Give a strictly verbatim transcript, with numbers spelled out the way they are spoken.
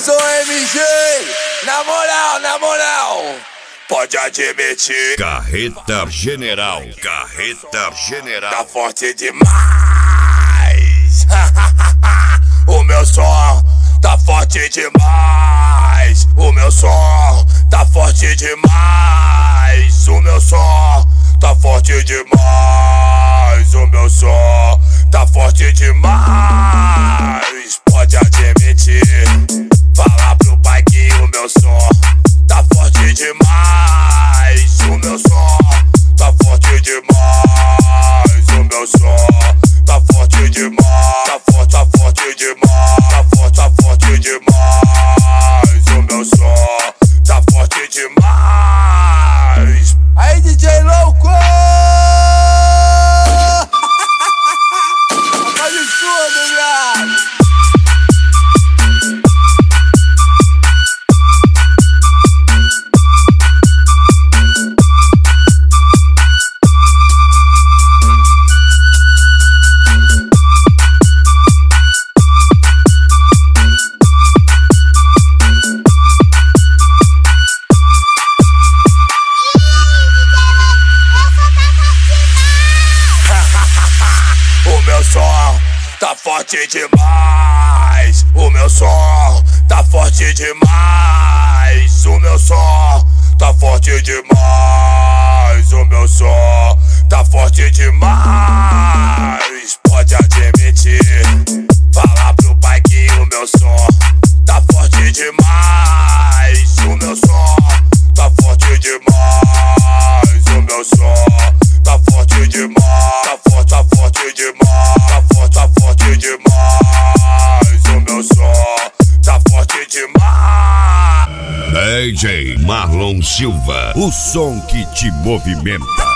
sou M G, na moral, na moral, pode admitir. Carreta General, Carreta General. Tá forte demais. O meu som tá forte demais. O meu som tá forte demais. O meu som tá forte demais. O meu som tá forte demais. Pode admitir. Falar pro pai que o meu som tá forte demais. O meu som tá forte demais. O meu som tá forte demais. Tá forte, tá forte demais. Tá forte, tá forte demais. O meu som tá forte demais. Aí, D J louco! Faz o surdo, viado! Tá forte demais, o meu som tá forte demais, o meu som tá forte demais, o meu som tá forte demais. Pode admitir, falar pro pai que o meu som tá forte demais, o meu som tá forte demais, o meu som tá forte demais, tá forte, tá forte demais, tá forte, tá forte demais, o meu som tá forte demais. D J Marlon Silva, o som que te movimenta.